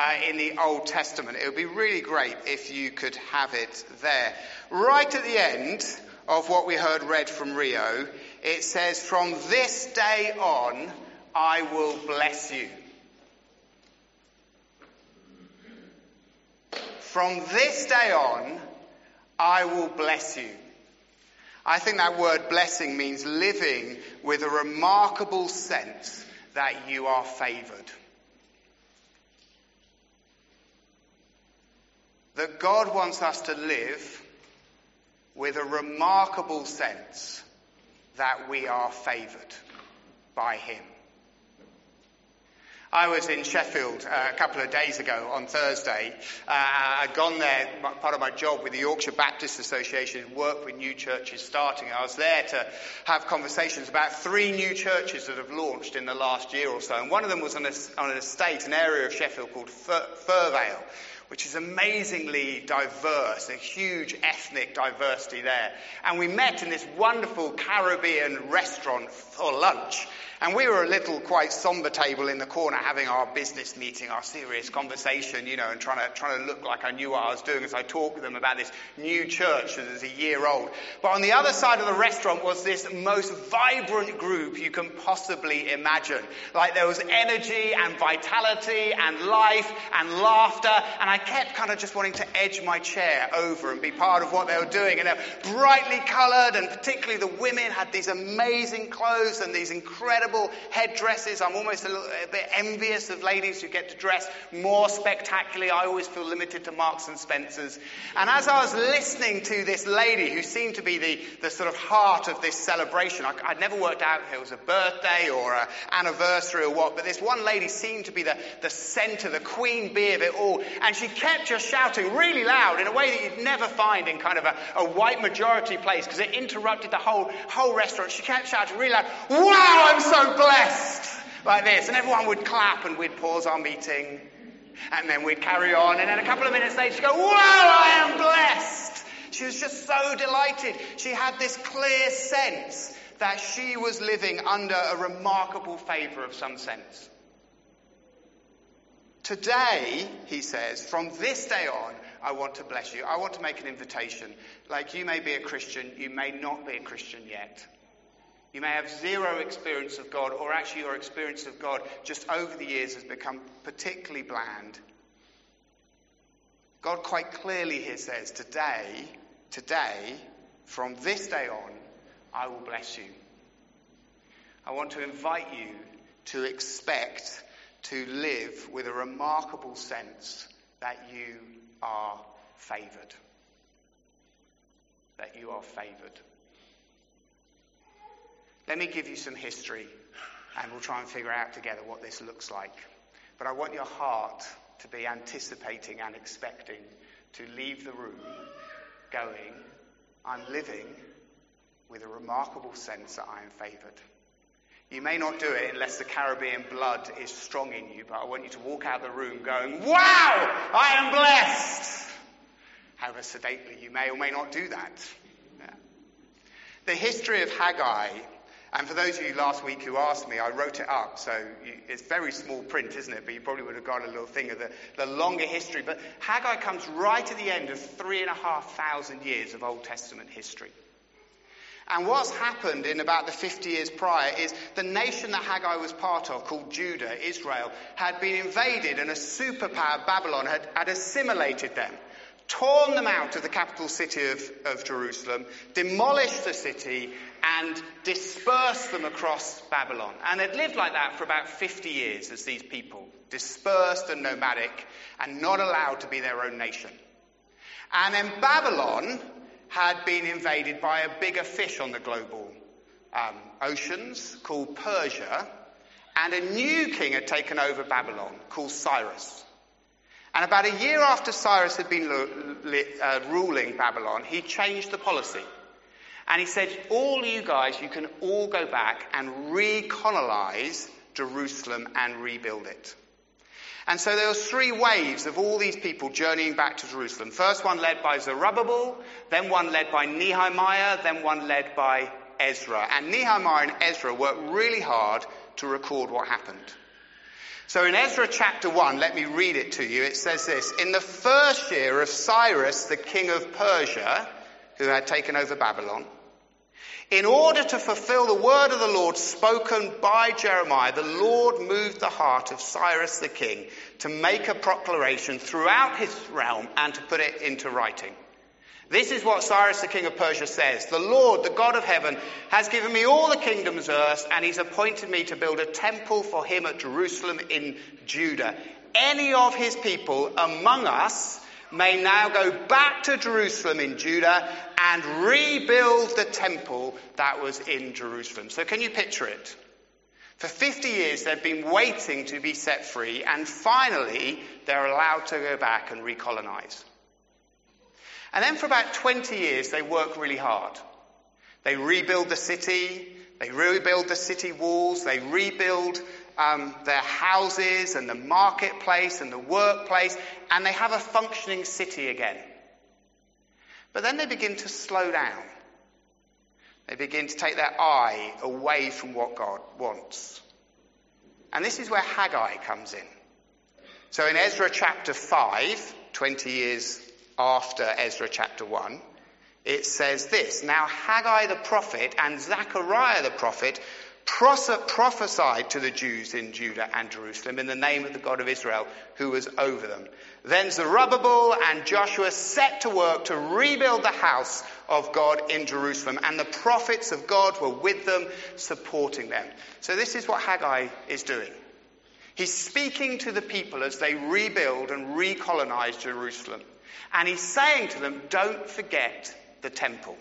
in the Old Testament. It would be really great if you could have it there. Right at the end of what we heard read from Rio, it says, "From this day on, I will bless you." From this day on, I will bless you. I think that word blessing means living with a remarkable sense that you are favoured. That God wants us to live with a remarkable sense that we are favoured by him. I was in Sheffield a couple of days ago on Thursday. I'd gone there, part of my job with the Yorkshire Baptist Association, work with new churches starting. I was there to have conversations about 3 new churches that have launched in the last year or so. And one of them was on an estate, an area of Sheffield called Furvale, which is amazingly diverse, a huge ethnic diversity there. And we met in this wonderful Caribbean restaurant for lunch. And we were a little quite somber table in the corner having our business meeting, our serious conversation, and trying to look like I knew what I was doing as I talked with them about this new church that is a year old. But on the other side of the restaurant was this most vibrant group you can possibly imagine. Like there was energy and vitality and life and laughter, and I kept kind of just wanting to edge my chair over and be part of what they were doing. And they're brightly coloured, and particularly the women had these amazing clothes and these incredible headdresses. I'm almost a bit envious of ladies who get to dress more spectacularly. I always feel limited to Marks and Spencer's. And as I was listening to this lady who seemed to be the sort of heart of this celebration, I'd never worked out if it was a birthday or an anniversary or what, but this one lady seemed to be the centre, the queen bee of it all. And she kept just shouting really loud in a way that you'd never find in kind of a white majority place, because it interrupted the whole restaurant. She kept shouting really loud, "Wow, I'm so blessed," like this. And everyone would clap and we'd pause our meeting and then we'd carry on. And then a couple of minutes later she'd go, "Wow, I am blessed." She was just so delighted. She had this clear sense that she was living under a remarkable favour of some sense. Today, he says, from this day on, I want to bless you. I want to make an invitation. Like, you may be a Christian, you may not be a Christian yet. You may have zero experience of God, or actually your experience of God just over the years has become particularly bland. God quite clearly here says, today, from this day on, I will bless you. I want to invite you to expect to live with a remarkable sense that you are favoured. That you are favoured. Let me give you some history, and we'll try and figure out together what this looks like. But I want your heart to be anticipating and expecting to leave the room going, I'm living with a remarkable sense that I am favoured. You may not do it unless the Caribbean blood is strong in you, but I want you to walk out the room going, wow, I am blessed. However sedately, you may or may not do that. Yeah. The history of Haggai, and for those of you last week who asked me, I wrote it up, so it's very small print, isn't it? But you probably would have got a little thing of the longer history. But Haggai comes right at the end of 3,500 years of Old Testament history. And what's happened in about the 50 years prior is the nation that Haggai was part of, called Judah, Israel, had been invaded, and a superpower, Babylon, had assimilated them, torn them out of the capital city of Jerusalem, demolished the city, and dispersed them across Babylon. And they'd lived like that for about 50 years as these people, dispersed and nomadic, and not allowed to be their own nation. And then Babylon had been invaded by a bigger fish on the global oceans called Persia, and a new king had taken over Babylon called Cyrus. And about a year after Cyrus had been ruling Babylon, he changed the policy. And he said, all you guys, you can all go back and recolonize Jerusalem and rebuild it. And so there were 3 waves of all these people journeying back to Jerusalem. First one led by Zerubbabel, then one led by Nehemiah, then one led by Ezra. And Nehemiah and Ezra worked really hard to record what happened. So in Ezra chapter 1, let me read it to you. It says this: in the first year of Cyrus, the king of Persia, who had taken over Babylon, in order to fulfill the word of the Lord spoken by Jeremiah, the Lord moved the heart of Cyrus the king to make a proclamation throughout his realm and to put it into writing. This is what Cyrus the king of Persia says: the Lord, the God of heaven, has given me all the kingdoms of earth, and he's appointed me to build a temple for him at Jerusalem in Judah. Any of his people among us may now go back to Jerusalem in Judah and rebuild the temple that was in Jerusalem. So can you picture it? For 50 years they've been waiting to be set free, and finally they're allowed to go back and recolonize. And then for about 20 years they work really hard. They rebuild the city, they rebuild the city walls, they rebuild their houses and the marketplace and the workplace, and they have a functioning city again. But then they begin to slow down. They begin to take their eye away from what God wants. And this is where Haggai comes in. So in Ezra chapter 5, 20 years after Ezra chapter 1, it says this: now Haggai the prophet and Zechariah the prophet prophesied to the Jews in Judah and Jerusalem in the name of the God of Israel, who was over them. Then Zerubbabel and Joshua set to work to rebuild the house of God in Jerusalem, and the prophets of God were with them, supporting them. So this is what Haggai is doing. He's speaking to the people as they rebuild and recolonize Jerusalem. And he's saying to them, don't forget the temple.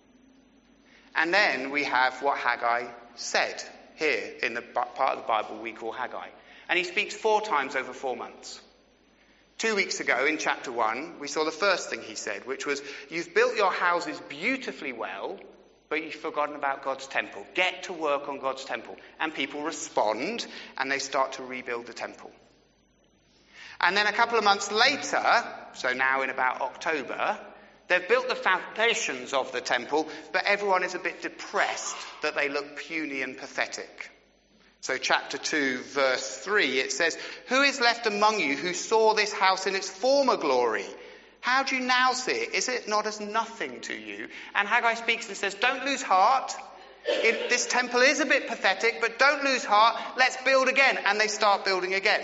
And then we have what Haggai said here in the part of the Bible we call Haggai. And he speaks 4 times over 4 months. 2 weeks ago in chapter 1, we saw the first thing he said, which was, you've built your houses beautifully well, but you've forgotten about God's temple. Get to work on God's temple. And people respond, and they start to rebuild the temple. And then a couple of months later, so now in about October, they've built the foundations of the temple, but everyone is a bit depressed that they look puny and pathetic. So chapter 2, verse 3, it says, who is left among you who saw this house in its former glory? How do you now see it? Is it not as nothing to you? And Haggai speaks and says, don't lose heart. This temple is a bit pathetic, but don't lose heart. Let's build again. And they start building again.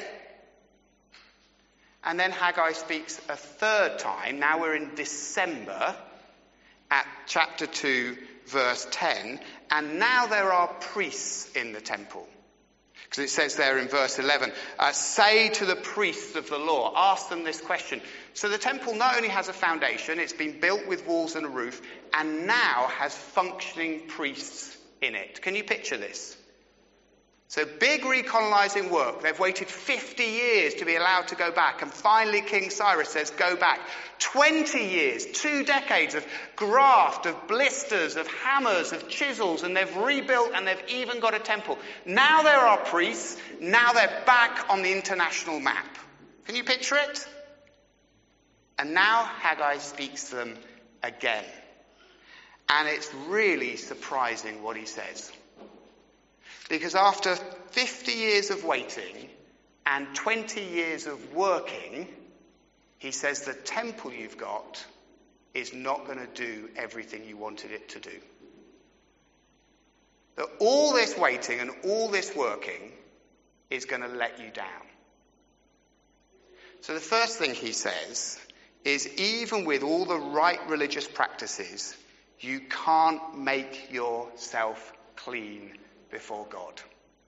And then Haggai speaks a third time. Now we're in December at chapter 2, verse 10. And now there are priests in the temple. Because it says there in verse 11, say to the priests of the law, ask them this question. So the temple not only has a foundation, it's been built with walls and a roof, and now has functioning priests in it. Can you picture this? So big recolonizing work. They've waited 50 years to be allowed to go back. And finally King Cyrus says, go back. 20 years, 2 decades of graft, of blisters, of hammers, of chisels. And they've rebuilt, and they've even got a temple. Now there are priests. Now they're back on the international map. Can you picture it? And now Haggai speaks to them again. And it's really surprising what he says. Because after 50 years of waiting and 20 years of working, he says the temple you've got is not going to do everything you wanted it to do. That all this waiting and all this working is going to let you down. So the first thing he says is, even with all the right religious practices, you can't make yourself clean before God.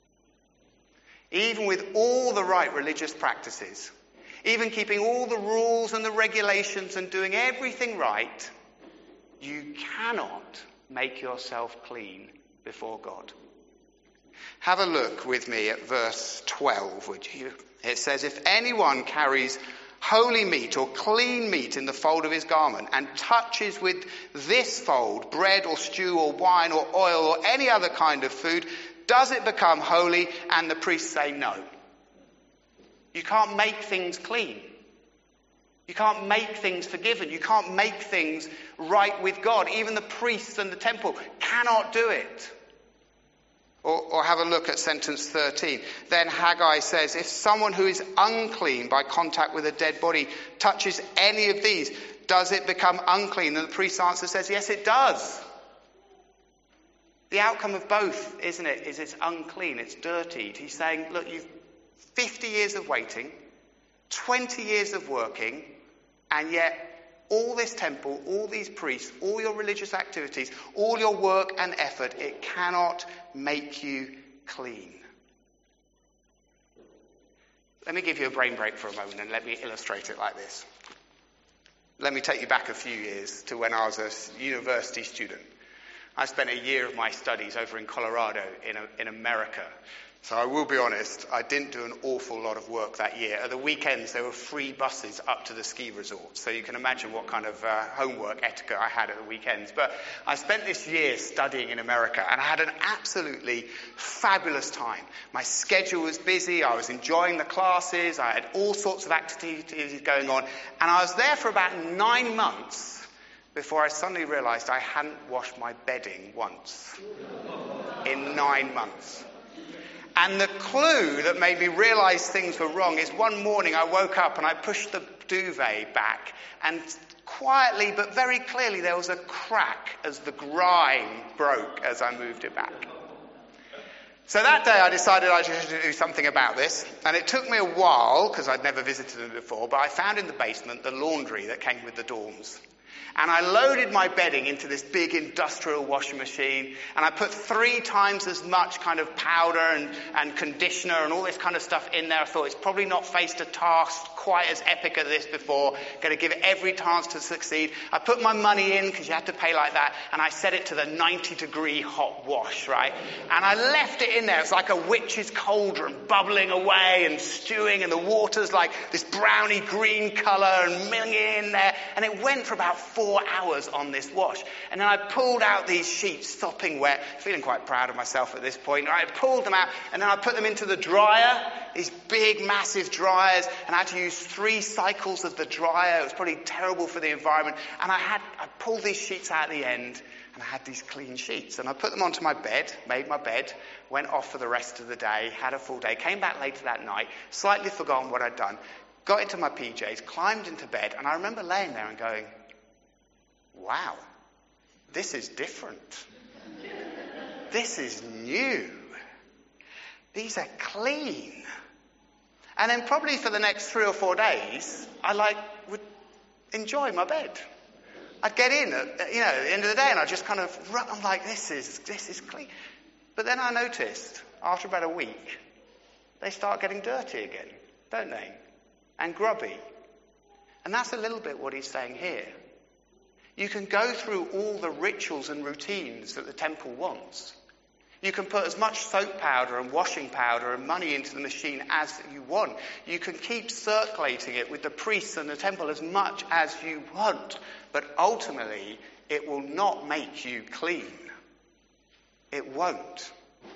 Even with all the right religious practices, even keeping all the rules and the regulations and doing everything right, you cannot make yourself clean before God. Have a look with me at verse 12, would you? It says, if anyone carries holy meat or clean meat in the fold of his garment and touches with this fold bread or stew or wine or oil or any other kind of food, does it become holy? And the priests say no. You can't make things clean. You can't make things forgiven. You can't make things right with God. Even the priests and the temple cannot do it. Or have a look at sentence 13. Then Haggai says, if someone who is unclean by contact with a dead body touches any of these, does it become unclean? And the priest's answer says, yes, it does. The outcome of both, isn't it, is it's unclean, it's dirtied. He's saying, look, you've 50 years of waiting, 20 years of working, and yet all this temple, all these priests, all your religious activities, all your work and effort, it cannot make you clean. Let me give you a brain break for a moment and let me illustrate it like this. Let me take you back a few years to when I was a university student. I spent a year of my studies over in Colorado in America. So I will be honest, I didn't do an awful lot of work that year. At the weekends, there were free buses up to the ski resorts. So you can imagine what kind of homework etiquette I had at the weekends. But I spent this year studying in America, and I had an absolutely fabulous time. My schedule was busy. I was enjoying the classes. I had all sorts of activities going on. And I was there for about 9 months before I suddenly realized I hadn't washed my bedding once in 9 months. And the clue that made me realize things were wrong is one morning I woke up and I pushed the duvet back, and quietly but very clearly there was a crack as the grime broke as I moved it back. So that day I decided I should do something about this, and it took me a while because I'd never visited them before, but I found in the basement the laundry that came with the dorms. And I loaded my bedding into this big industrial washing machine, and I put 3 times as much kind of powder and conditioner and all this kind of stuff in there. I thought it's probably not faced a task quite as epic as this before. Going to give it every chance to succeed. I put my money in because you had to pay like that, and I set it to the 90-degree hot wash, right? And I left it in there. It's like a witch's cauldron bubbling away and stewing, and the water's like this browny green colour and milling in there. And it went for about 4 hours on this wash. And then I pulled out these sheets, sopping wet, feeling quite proud of myself at this point. I pulled them out, and then I put them into the dryer, these big, massive dryers, and I had to use 3 cycles of the dryer. It was probably terrible for the environment. And I pulled these sheets out at the end, and I had these clean sheets. And I put them onto my bed, made my bed, went off for the rest of the day, had a full day, came back later that night, slightly forgotten what I'd done, got into my PJs, climbed into bed, and I remember laying there and going, wow, this is different. This is new. These are clean. And then probably for the next 3 or 4 days, I would enjoy my bed. I'd get in at the end of the day, and I'd just kind of, I'm like, this is clean. But then I noticed, after about a week, they start getting dirty again, don't they? And grubby. And that's a little bit what he's saying here. You can go through all the rituals and routines that the temple wants. You can put as much soap powder and washing powder and money into the machine as you want. You can keep circulating it with the priests and the temple as much as you want. But ultimately, it will not make you clean. It won't.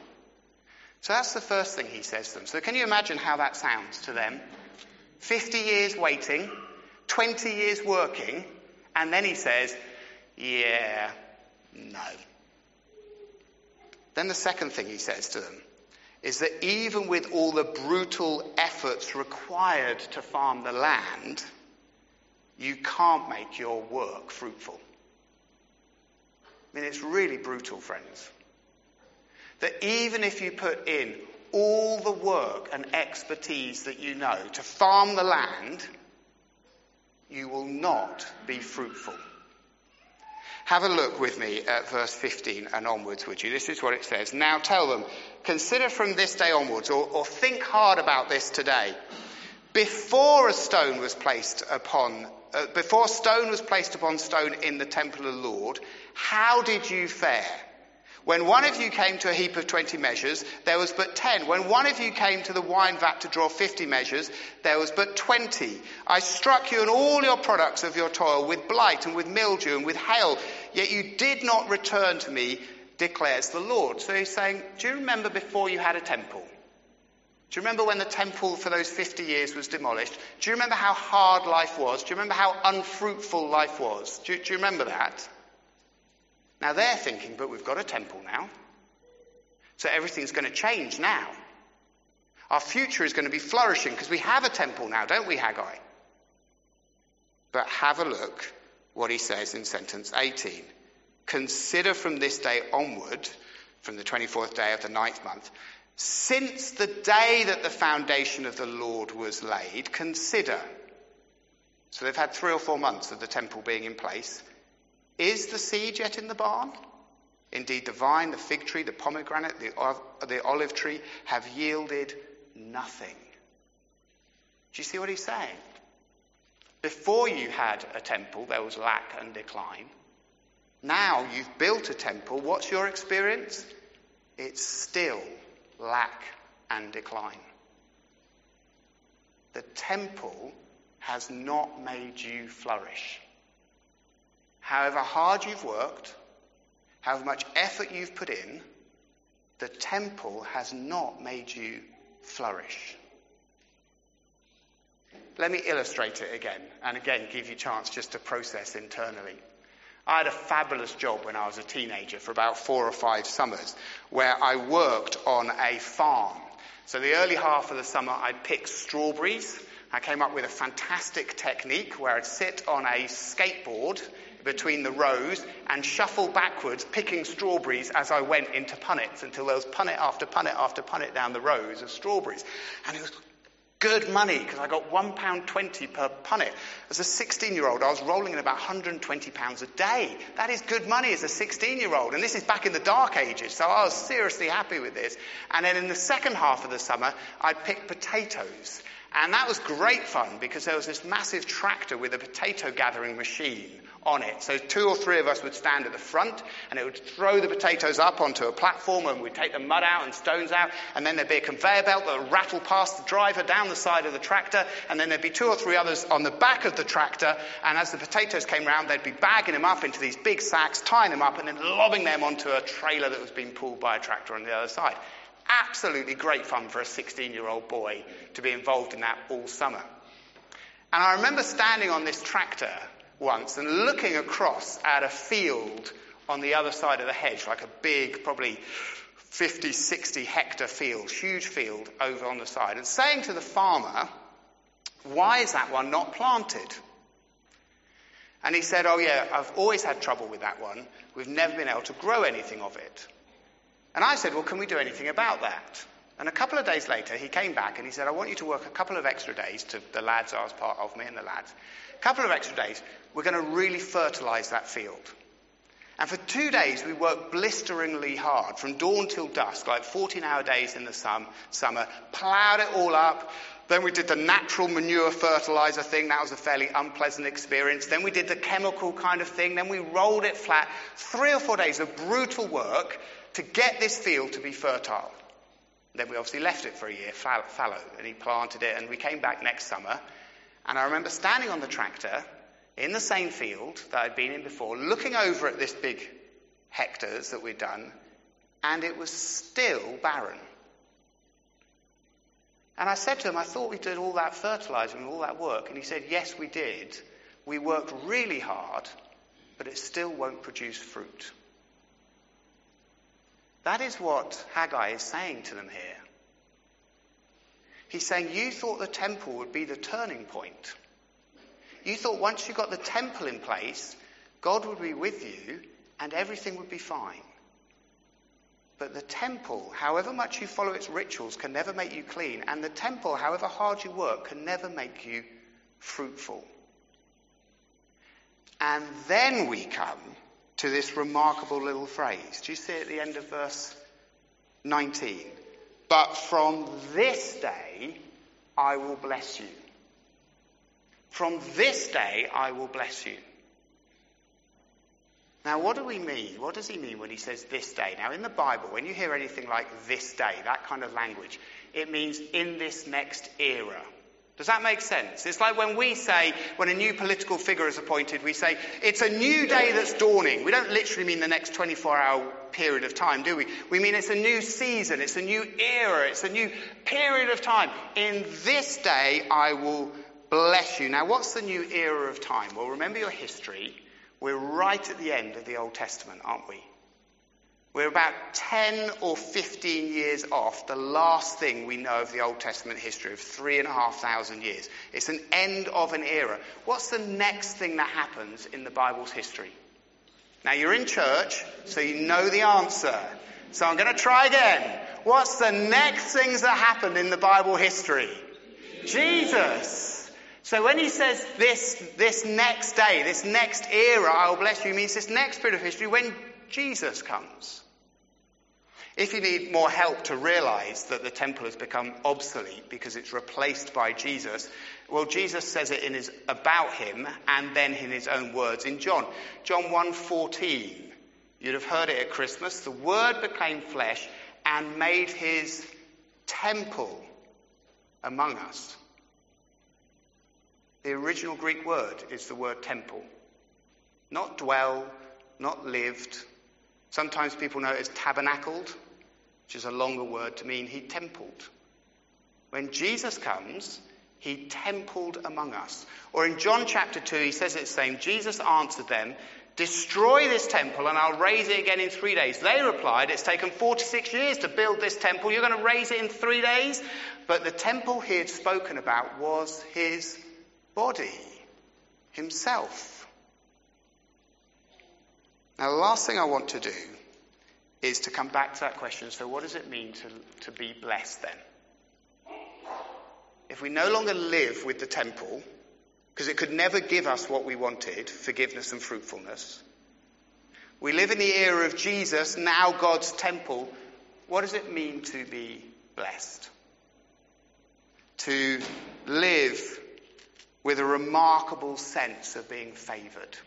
So that's the first thing he says to them. So can you imagine how that sounds to them? 50 years waiting, 20 years working, and then he says, yeah, no. Then the second thing he says to them is that even with all the brutal efforts required to farm the land, you can't make your work fruitful. I mean, it's really brutal, friends. That even if you put in all the work and expertise that you know to farm the land, you will not be fruitful. Have a look with me at verse 15 and onwards, would you? This is what it says. Now tell them, consider from this day onwards, or think hard about this today. Before stone was placed upon stone in the temple of the Lord, how did you fare? When one of you came to a heap of 20 measures, there was but 10. When one of you came to the wine vat to draw 50 measures, there was but 20. I struck you and all your products of your toil with blight and with mildew and with hail, yet you did not return to me, declares the Lord. So he's saying, do you remember before you had a temple? Do you remember when the temple for those 50 years was demolished? Do you remember how hard life was? Do you remember how unfruitful life was? Do you remember that? Now they're thinking, but we've got a temple now. So everything's going to change now. Our future is going to be flourishing because we have a temple now, don't we, Haggai? But have a look what he says in sentence 18. Consider from this day onward, from the 24th day of the 9th month, since the day that the foundation of the Lord was laid, consider. So they've had 3 or 4 months of the temple being in place. Is the seed yet in the barn? Indeed, the vine, the fig tree, the pomegranate, the olive tree have yielded nothing. Do you see what he's saying? Before you had a temple, there was lack and decline. Now you've built a temple. What's your experience? It's still lack and decline. The temple has not made you flourish. However hard you've worked, however much effort you've put in, the temple has not made you flourish. Let me illustrate it again, and again give you a chance just to process internally. I had a fabulous job when I was a teenager for about 4 or 5 summers, where I worked on a farm. So the early half of the summer I'd pick strawberries. I came up with a fantastic technique where I'd sit on a skateboard between the rows and shuffle backwards, picking strawberries as I went into punnets until there was punnet after punnet after punnet down the rows of strawberries. And it was good money because I got £1.20 per punnet. As a 16-year-old, I was rolling in about £120 a day. That is good money as a 16-year-old. And this is back in the dark ages, so I was seriously happy with this. And then in the second half of the summer, I'd pick potatoes. And that was great fun because there was this massive tractor with a potato gathering machine on it. So 2 or 3 of us would stand at the front and it would throw the potatoes up onto a platform and we'd take the mud out and stones out, and then there'd be a conveyor belt that would rattle past the driver down the side of the tractor, and then there'd be 2 or 3 others on the back of the tractor, and as the potatoes came round they'd be bagging them up into these big sacks, tying them up and then lobbing them onto a trailer that was being pulled by a tractor on the other side. Absolutely great fun for a 16-year-old boy to be involved in that all summer. And I remember standing on this tractor once and looking across at a field on the other side of the hedge, like a big, probably 50, 60 hectare field, huge field over on the side, and saying to the farmer, why is that one not planted? And he said, oh yeah, I've always had trouble with that one. We've never been able to grow anything of it. And I said, well, can we do anything about that? And a couple of days later, he came back and he said, I want you to work a couple of extra days, to the lads I was part of, me and the lads. A couple of extra days, we're going to really fertilise that field. And for 2 days, we worked blisteringly hard, from dawn till dusk, like 14-hour days in the summer, ploughed it all up. Then we did the natural manure fertiliser thing. That was a fairly unpleasant experience. Then we did the chemical kind of thing. Then we rolled it flat. 3 or 4 days of brutal work to get this field to be fertile. Then we obviously left it for a year, fallow, and he planted it, and we came back next summer. And I remember standing on the tractor in the same field that I'd been in before, looking over at this big hectares that we'd done, and it was still barren. And I said to him, I thought we did all that fertilising and all that work. And he said, yes, we did. We worked really hard, but it still won't produce fruit. That is what Haggai is saying to them here. He's saying, you thought the temple would be the turning point. You thought once you got the temple in place, God would be with you and everything would be fine. But the temple, however much you follow its rituals, can never make you clean. And the temple, however hard you work, can never make you fruitful. And then we come to this remarkable little phrase. Do you see it at the end of verse 19? But from this day I will bless you. From this day I will bless you. Now what do we mean? What does he mean when he says this day? Now in the Bible, when you hear anything like this day, that kind of language, it means in this next era. Does that make sense? It's like when we say, when a new political figure is appointed, we say, it's a new day that's dawning. We don't literally mean the next 24-hour period of time, do we? We mean it's a new season, it's a new era, it's a new period of time. In this day, I will bless you. Now, what's the new era of time? Well, remember your history. We're right at the end of the Old Testament, aren't we? We're about 10 or 15 years off the last thing we know of the Old Testament history of 3,500 years. It's an end of an era. What's the next thing that happens in the Bible's history? Now, you're in church, so you know the answer. So I'm going to try again. What's the next things that happened in the Bible history? Jesus. So when he says this next day, this next era, I will bless you, means this next bit of history when Jesus comes. If you need more help to realize that the temple has become obsolete because it's replaced by Jesus, well, Jesus says it about him and then in his own words in John 1:14. You'd have heard it at Christmas. The Word became flesh and made his temple among us. The original Greek word is the word temple. Not dwell, not lived. Sometimes people know it as tabernacled, which is a longer word to mean he templed. When Jesus comes, he templed among us. Or in John chapter 2, he says it the same. Jesus answered them, destroy this temple and I'll raise it again in 3 days. They replied, it's taken 46 years to build this temple. You're going to raise it in 3 days? But the temple he had spoken about was his body, himself. Now, the last thing I want to do is to come back to that question. So what does it mean to be blessed then? If we no longer live with the temple, because it could never give us what we wanted, forgiveness and fruitfulness, we live in the era of Jesus, now God's temple, what does it mean to be blessed? To live with a remarkable sense of being favoured.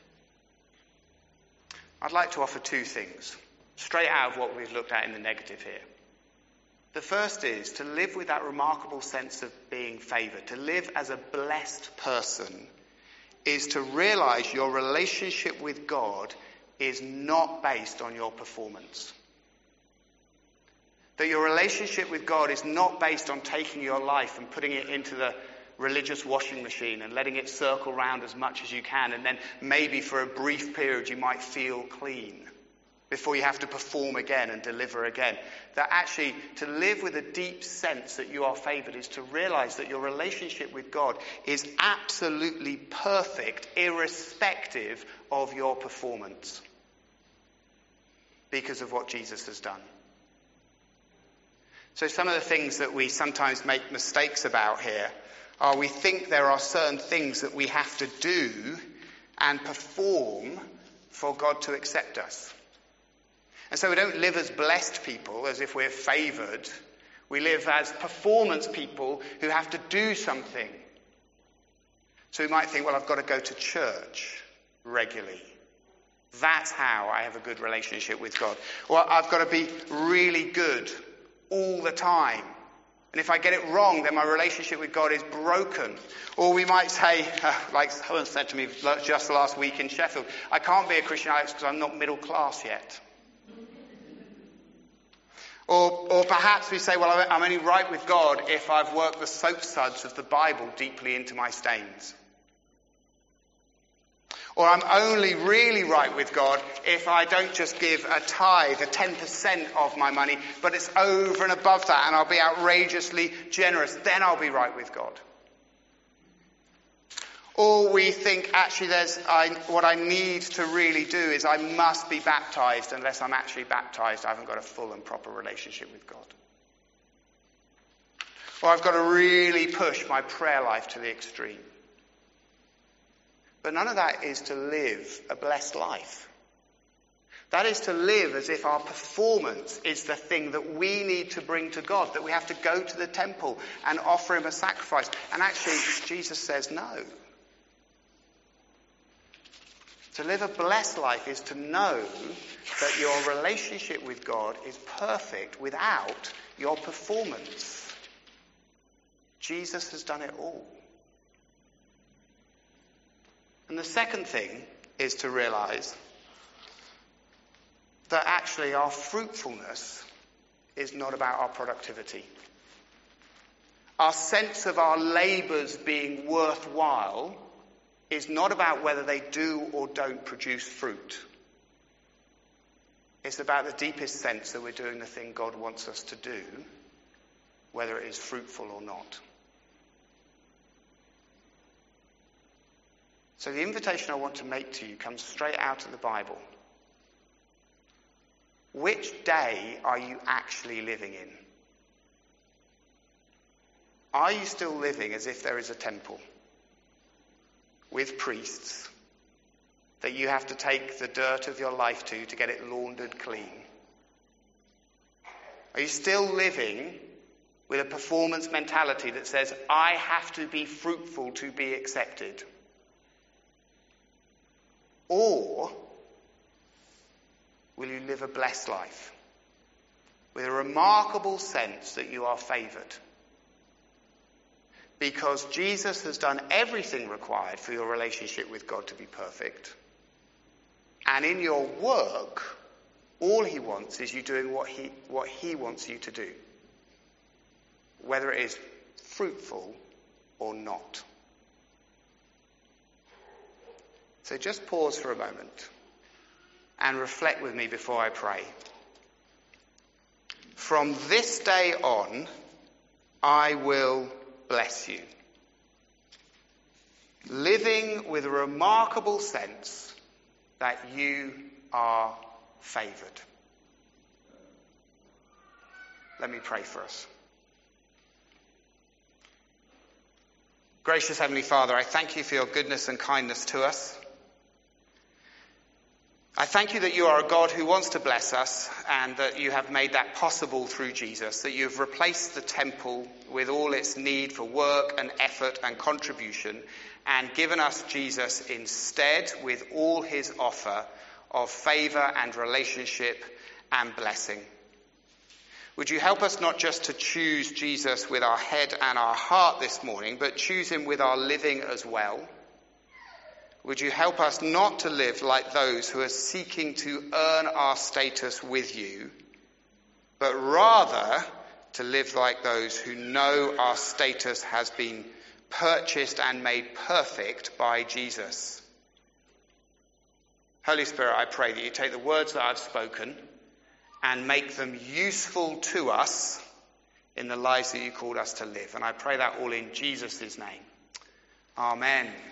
I'd like to offer two things, straight out of what we've looked at in the negative here. The first is to live with that remarkable sense of being favoured. To live as a blessed person is to realise your relationship with God is not based on your performance. That your relationship with God is not based on taking your life and putting it into the religious washing machine and letting it circle round as much as you can, and then maybe for a brief period you might feel clean before you have to perform again and deliver again. That actually to live with a deep sense that you are favoured is to realise that your relationship with God is absolutely perfect, irrespective of your performance, because of what Jesus has done. So some of the things that we sometimes make mistakes about here are we think there are certain things that we have to do and perform for God to accept us. And so we don't live as blessed people, as if we're favoured. We live as performance people who have to do something. So we might think, well, I've got to go to church regularly. That's how I have a good relationship with God. Or I've got to be really good all the time. And if I get it wrong, then my relationship with God is broken. Or we might say, like someone said to me just last week in Sheffield, I can't be a Christian, Alex, because I'm not middle class yet. Or perhaps we say, well, I'm only right with God if I've worked the soap suds of the Bible deeply into my stains. Or I'm only really right with God if I don't just give a tithe, a 10% of my money, but it's over and above that, and I'll be outrageously generous. Then I'll be right with God. Or we think, actually, what I need to really do is I must be baptized. Unless I'm actually baptized, I haven't got a full and proper relationship with God. Or I've got to really push my prayer life to the extreme. But none of that is to live a blessed life. That is to live as if our performance is the thing that we need to bring to God, that we have to go to the temple and offer him a sacrifice. And actually, Jesus says no. To live a blessed life is to know that your relationship with God is perfect without your performance. Jesus has done it all. And the second thing is to realize that actually our fruitfulness is not about our productivity. Our sense of our labours being worthwhile is not about whether they do or don't produce fruit. It's about the deepest sense that we're doing the thing God wants us to do, whether it is fruitful or not. So the invitation I want to make to you comes straight out of the Bible. Which day are you actually living in? Are you still living as if there is a temple with priests that you have to take the dirt of your life to get it laundered clean? Are you still living with a performance mentality that says, I have to be fruitful to be accepted? Or will you live a blessed life with a remarkable sense that you are favoured? Because Jesus has done everything required for your relationship with God to be perfect. And in your work, all he wants is you doing what he wants you to do, whether it is fruitful or not. So just pause for a moment and reflect with me before I pray. From this day on, I will bless you. Living with a remarkable sense that you are favoured. Let me pray for us. Gracious Heavenly Father, I thank you for your goodness and kindness to us. I thank you that you are a God who wants to bless us and that you have made that possible through Jesus, that you've replaced the temple with all its need for work and effort and contribution and given us Jesus instead with all his offer of favour and relationship and blessing. Would you help us not just to choose Jesus with our head and our heart this morning, but choose him with our living as well? Would you help us not to live like those who are seeking to earn our status with you, but rather to live like those who know our status has been purchased and made perfect by Jesus? Holy Spirit, I pray that you take the words that I've spoken and make them useful to us in the lives that you called us to live. And I pray that all in Jesus' name. Amen.